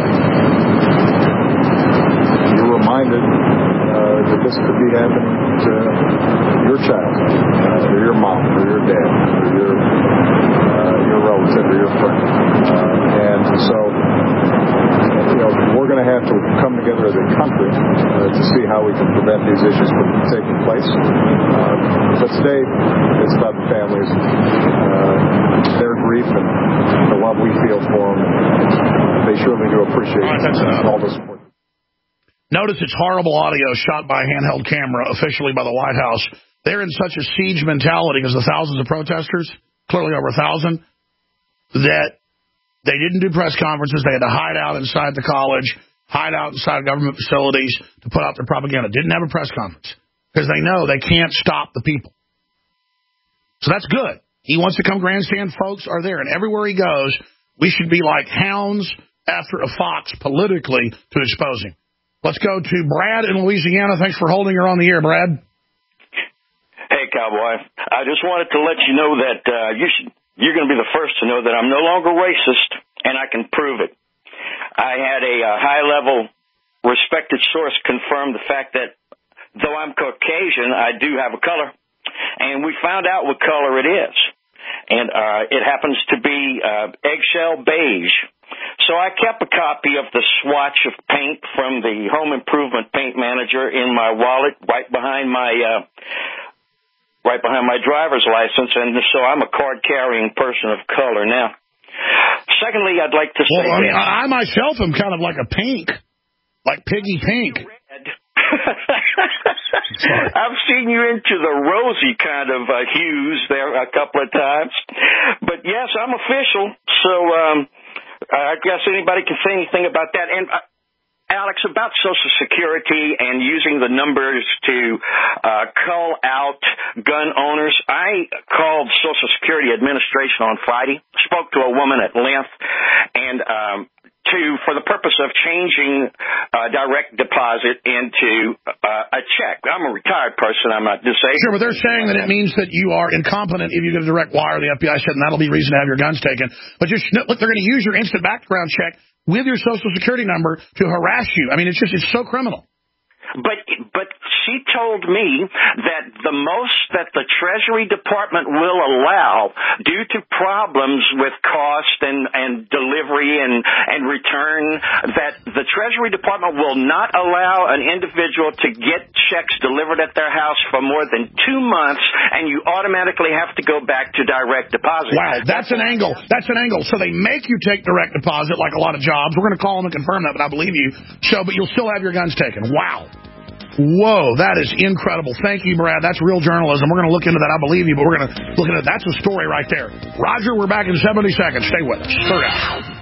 you're reminded uh, that this could be happening to your child, uh, or your mom, or your dad, or your uh, your relative, or your friend. Uh, and so, you know, we're going to have to come together as a country uh, to see how we can prevent these issues from taking place. Uh, but today, it's about the families, uh, their grief, and the love we feel for them. They surely do appreciate all, right, all the support. Notice it's horrible audio shot by a handheld camera, officially by the White House. They're in such a siege mentality because the thousands of protesters, clearly over a thousand, that they didn't do press conferences. They had to hide out inside the college, hide out inside government facilities to put out their propaganda. Didn't have a press conference because they know they can't stop the people. So that's good. He wants to come grandstand. Folks are there. And everywhere he goes, we should be like hounds after a fox politically to expose him. Let's go to Brad in Louisiana. Thanks for holding her on the air, Brad. Hey, Cowboy. I just wanted to let you know that uh, you should, you're going to be the first to know that I'm no longer racist, and I can prove it. I had a, a high-level respected source confirm the fact that though I'm Caucasian, I do have a color, and we found out what color it is. And uh, it happens to be uh, eggshell beige. So I kept a copy of the swatch of paint from the home improvement paint manager in my wallet right behind my uh, right behind my driver's license, and so I'm a card-carrying person of color now. Secondly, I'd like to say well, I, mean, I myself am kind of like a pink, like piggy pink. I've seen you into the rosy kind of uh, hues there a couple of times. But, yes, I'm official, so um, I guess anybody can say anything about that. And, uh, Alex, about Social Security and using the numbers to uh, call out gun owners, I called Social Security Administration on Friday, spoke to a woman at length, and um, to for the purpose of changing uh, direct deposit into uh, a check. I'm a retired person. I'm not disabled. Sure, but they're saying that it means that you are incompetent if you get a direct wire. The F B I said, and that'll be reason to have your guns taken. But just look, they're going to use your instant background check with your Social Security number to harass you. I mean, it's just it's so criminal. But but she told me that the most that the Treasury Department will allow due to problems with cost and, and delivery and, and return, that the Treasury Department will not allow an individual to get checks delivered at their house for more than two months, and you automatically have to go back to direct deposit. Wow, that's an angle. That's an angle. So they make you take direct deposit like a lot of jobs. We're going to call them and confirm that, but I believe you. So, but you'll still have your guns taken. Wow. Whoa, that is incredible. Thank you, Brad. That's real journalism. We're going to look into that. I believe you, but we're going to look into it. That's a story right there. Roger, we're back in seventy seconds. Stay with us. Third out.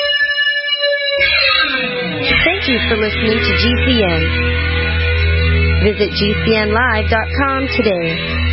Thank you for listening to G C N. Visit G C N live dot com today.